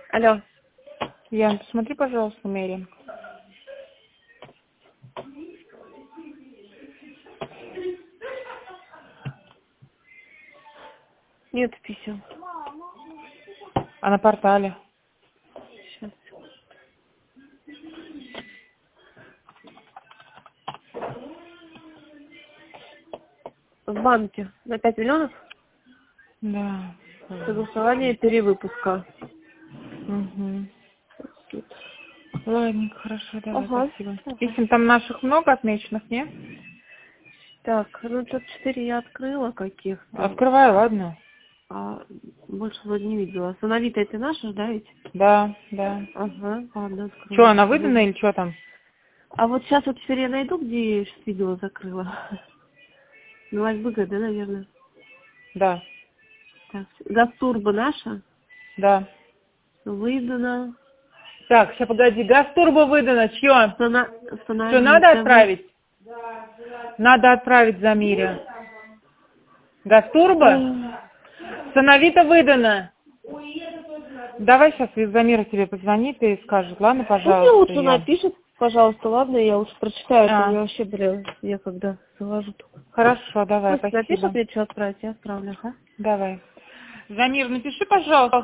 Алло. Ян, посмотри, пожалуйста, Мэри. Нет писем. А на портале? Сейчас. В банке на 5 миллионов Да. согласование перевыпуска. Угу. Ладненько, хорошо, давай, Ага. спасибо. Писем там наших много отмеченных, нет? Так, ну тут 4 я открыла каких-то. Открывай, ладно? А больше вроде не видела. Сановитая это наша, да, ведь? Да, да. Ага, ладно, открыла. Что, она выдана или что там? А вот сейчас вот теперь я найду, где я сейчас видео закрыла. Ну, ВГД, наверное. Да. Так, Гастурба наша? Да. Выдана. Так, сейчас погоди, Гастурба выдана, чье? Что, надо Сановита. отправить? Надо отправить Замире. Гастурба? Сановита выдана. Давай сейчас Замира тебе позвонит и скажет, ладно, Ну, мне пожалуйста, лучше я. напишет, пожалуйста, ладно, я лучше прочитаю, А. это я вообще, блин, я когда заложу. Хорошо, давай, Пусть спасибо. напишет мне, что отправить, я отправлю, ага. Давай. Замир, напиши, пожалуйста.